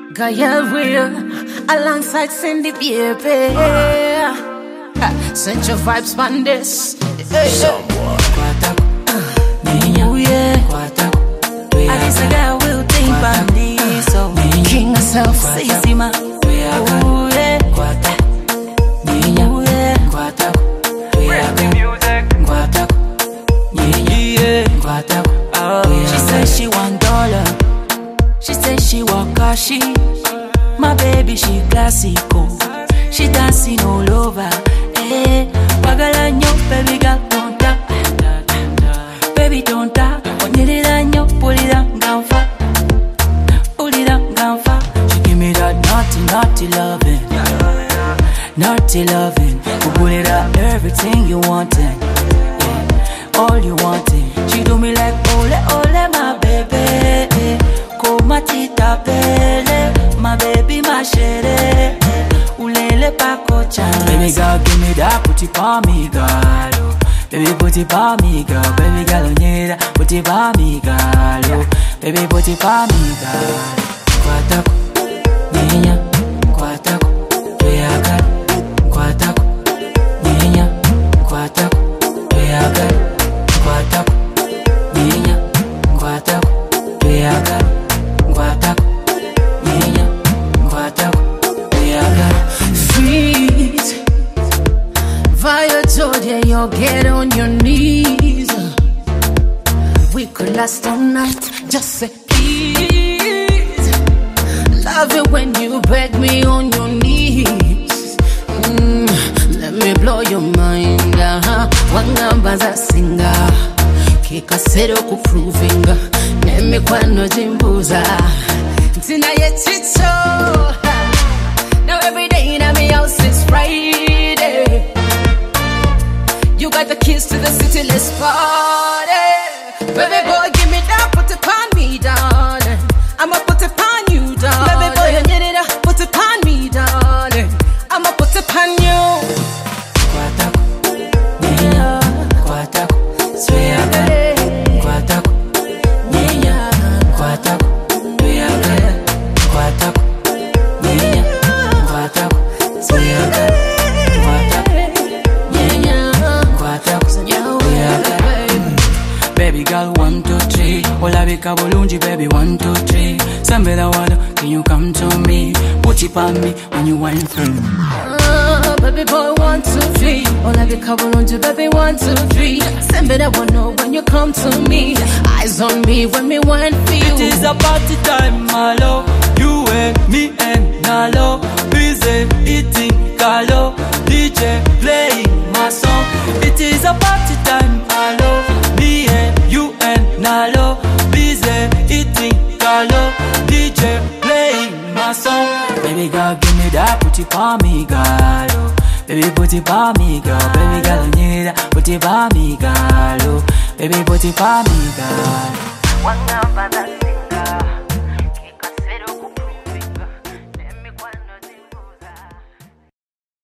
Gaia Real, alongside Cindy Baby. Send your vibes on this. Alice a girl will think about this. So King herself, say ma. She says she $1. She says she want kashi. My baby she classical. She dancing all over. Eh, wagalanyo baby girl don't tap. Baby don't tap. Onyelilanyo pull it down, down far. Pull it down, down far. She give me that naughty, naughty loving. Naughty loving. Pull it out everything you wantin'. Yeah, all you wantin'. She do me like ole ole my baby. Come tita pele, my baby my shere. Ulele pa kocha. Baby girl give me that, put it on me girl. Baby put it on me girl. Baby girl on need put it on me girl. Baby put it on me girl. Kwatako, ninya, kwatako, tuyaga. Kwatako, ninya, kwatako, tuyaga. Kwatako, ninya, kwatako, tuyaga. Kwatako, ninya, kwatako, tuyaga. Freeze. Via Georgia, you'll get on your knees. We could last all night, just say please. Love it when you beg me on your knees. Let me blow your mind. Wangambaza singa kikasero kuprovinga neme kwano jimbuza tina yetito. Now every day in my house is Friday. You got the keys to the city, let's party. Baby boy, give me that, put it on me, darling. I'ma put it on you, darling. Baby boy, you need it, put it on me, darling. I'ma put it on you. Kwatako, ninya, kwatako, tuyaga. Kwatako, ninya, kwatako, tuyaga. Kwatako, ninya, kwatako, tuyaga. Baby girl 1, 2, 3. Ola bika bulungi baby 1, 2, 3. Sambela wano, can you come to me? Put it on me when you wine through. Baby boy 1, 2, 3. Ola bika bulungi baby 1, 2, 3. Sambela wano when you come to me. Eyes on me when me wine for you. It is a party time, my love. You and me and Nalo. Busy eating Carlo. DJ playing my song. It is a party time, my love. Me and you and Nalo. Busy eating Carlo. DJ playing my song. Baby girl, give me that, put it on me, girl. Baby, put it on me, girl. Baby girl, I need that, put it on me, girl. Baby, put it on me, girl. One number that singer.